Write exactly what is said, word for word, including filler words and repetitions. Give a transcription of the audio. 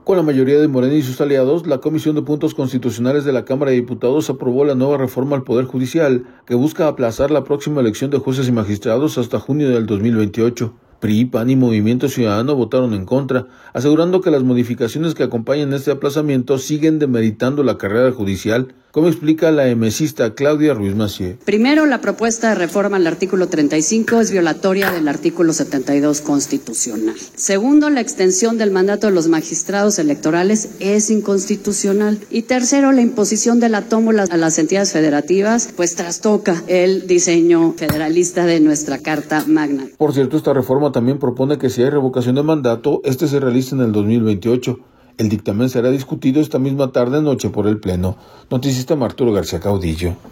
Con la mayoría de Morena y sus aliados, la Comisión de Puntos Constitucionales de la Cámara de Diputados aprobó la nueva reforma al Poder Judicial, que busca aplazar la próxima elección de jueces y magistrados hasta junio del dos mil veintiocho. P R I, P A N y Movimiento Ciudadano votaron en contra, asegurando que las modificaciones que acompañan este aplazamiento siguen demeritando la carrera judicial, como explica la emesista Claudia Ruiz Massieu. Primero, la propuesta de reforma al artículo treinta y cinco es violatoria del artículo setenta y dos constitucional. Segundo, la extensión del mandato de los magistrados electorales es inconstitucional. Y tercero, la imposición de la tómbola a las entidades federativas, pues trastoca el diseño federalista de nuestra Carta Magna. Por cierto, esta reforma también propone que si hay revocación de mandato, este se realice en el dos mil veintiocho. El dictamen será discutido esta misma tarde-noche por el Pleno. Noticista Arturo García Caudillo.